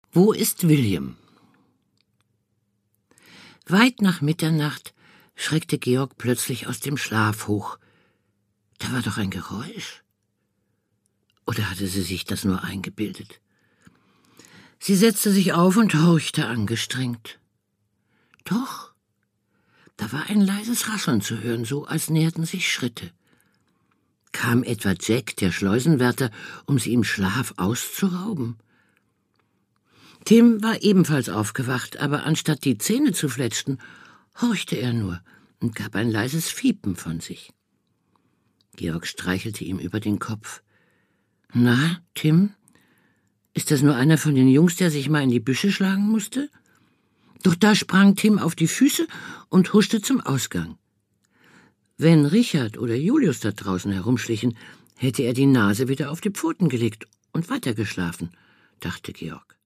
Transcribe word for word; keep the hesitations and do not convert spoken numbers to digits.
Wo ist William? Weit nach Mitternacht schreckte Georg plötzlich aus dem Schlaf hoch. Da war doch ein Geräusch. Oder hatte sie sich das nur eingebildet? Sie setzte sich auf und horchte angestrengt. Doch, da war ein leises Rascheln zu hören, so als näherten sich Schritte. Kam etwa Jack, der Schleusenwärter, um sie im Schlaf auszurauben? Tim war ebenfalls aufgewacht, aber anstatt die Zähne zu fletschen, horchte er nur und gab ein leises Fiepen von sich. Georg streichelte ihm über den Kopf. »Na, Tim, ist das nur einer von den Jungs, der sich mal in die Büsche schlagen musste?« Doch da sprang Tim auf die Füße und huschte zum Ausgang. Wenn Richard oder Julius da draußen herumschlichen, hätte er die Nase wieder auf die Pfoten gelegt und weitergeschlafen, dachte Georg.